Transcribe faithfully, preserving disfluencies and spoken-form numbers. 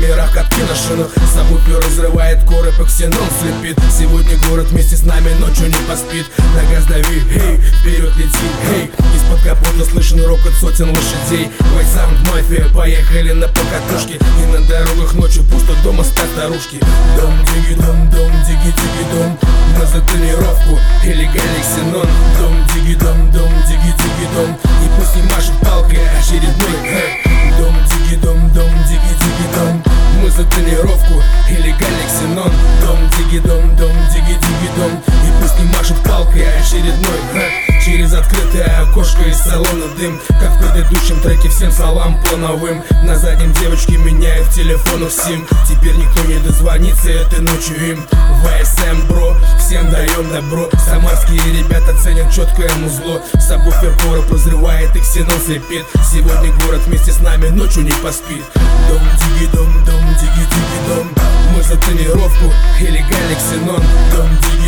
номерах, катки на шинах. Сабвуфер разрывает коры, по ксенон слепит. Сегодня город вместе с нами ночью не поспит. На газ дави, эй, вперед лети, эй. Из-под капота слышен рокот сотен лошадей. White Sound мафия, поехали на покатушке. И на дорогах ночью пусто, дома спят старушки. Дом, диги, дом, дом, диги, диги, дом. Мы за тренировку, илlegальный ксенон. Дом, диги, дом, дом, диги, диги, дом. И пусть не машет палкой очередной, эй. Дом, диги, дом, дом, диги, диги, дом. Мы за тренировку, илlegальный ксенон. Дом, диги, дом, дом, диги, диги, дом. И пусть не машет палкой очередной, эй. Через открытое окошко из салона дым. Как в предыдущем треке, всем салам по новым. На заднем девочки меняют телефонов сим. Теперь никто не дозвонится этой ночью им. вэ эс эм, бро, всем даем добро. Самарские ребята ценят четкое музло. Сабвуфер короб разрывает и ксенон слепит. Сегодня город вместе с нами ночью не поспит. Дом, диги, дом, дом, диги, диги, дом. Мы за тренировку, илlegальный ксенон. Дом, диги,